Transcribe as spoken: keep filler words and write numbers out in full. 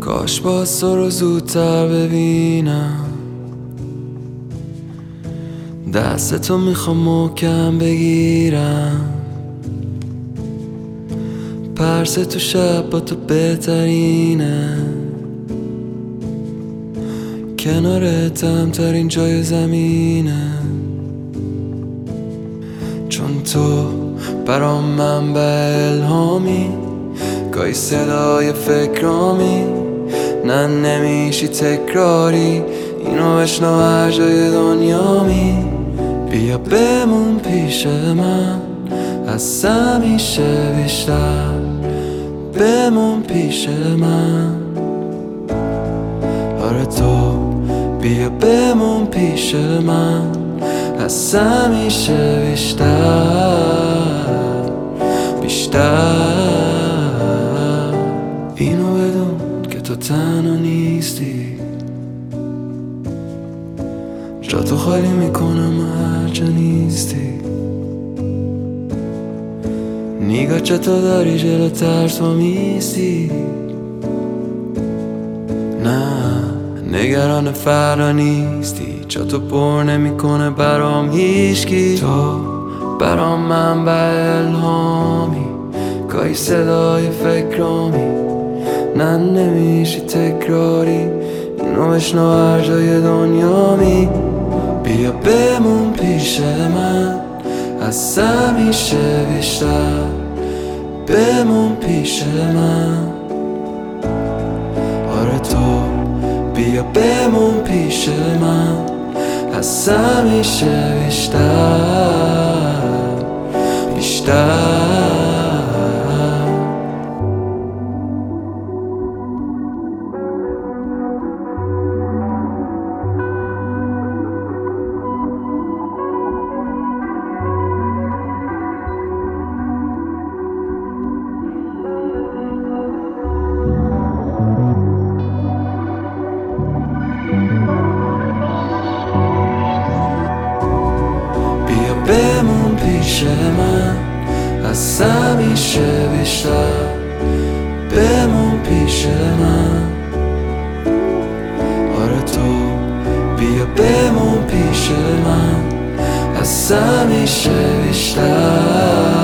کاش باز تو رو زودتر ببینم، دستتو میخوام محکم بگیرم، پرس تو شب با تو بهترینه، کنارتم ترین جای زمینه، چون تو برام منبع الهامی، گاهی صدای فکرامی، نه نمیشی تکراری، اینو بشنو هر جای دنیامی. بیا بمون پیش من از همیشه بیشتر، بمون پیش من، آره تو بیا بمون پیش من از همیشه بیشتر بیشتر. اینو بدون که تو تنها نیستی، جا تو خالی میکنم هر جا نیستی، نگاه چطور داری جلو ترس و میستی، نه نگران فردا نیستی، جا تو پر نمیکنه برام هیچکی، تو برام منبع الهامی، گاهی صدای فکرامی، نه نمیشی تکراری، اینو بشنو هر جای دنیامی. بیا بمون پیش من از همیشه بیشتر، بمون پیش من، آره تو بیا بمون پیش من از همیشه بیشتر بیشتر. بمون پیش من از همیشه بیشتر، بمون پیش من، آره تو بیا بمون پیش من از همیشه بیشتر